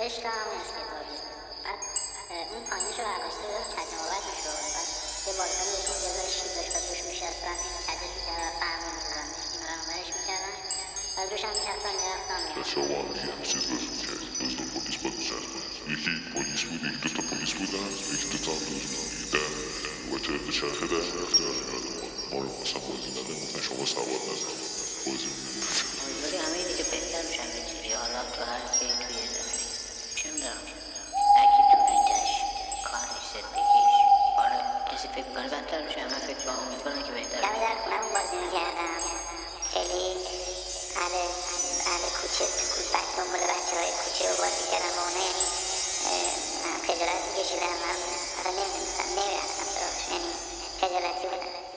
عشق هم از کتابی. بعد اون پایینش رو برداشته بودم کجماوت میشد، بعد یه بالکانی بهشون یه ذره شیب داشت و روش میشستن کجش میکردن و فرمون میزدن این برانورش میکردن بعد روش هم میشستن میرفتم بچه ها با هم یه چیز بازی میکردیم دوست و پولیس باید میچرخن یکی پولیس بود یکی دوتا پولیس بودن یکی دوتا هم دوست بودن در بچه چرخه در میرفتیم از این ما رو اصلا بازی نداریم گفتن شما سواد نزنیم بازی میدیم ولی همه اینی که بهتر روشن بگیری حالا تو هر کی توی زندگی چه میدونم هرکی تو ریتش کارش زندگیش آره کسی فکر کنه بدتر روشن من فکر کنم امیدوارم که بهتر دمی در خونم بازی میکردم خیلی اهل کوچه دنبال بچه های کوچه رو بازی کردم با اونه یعنی خجالت میکشیدم من اصلا نمیرفتم سراغش یعنی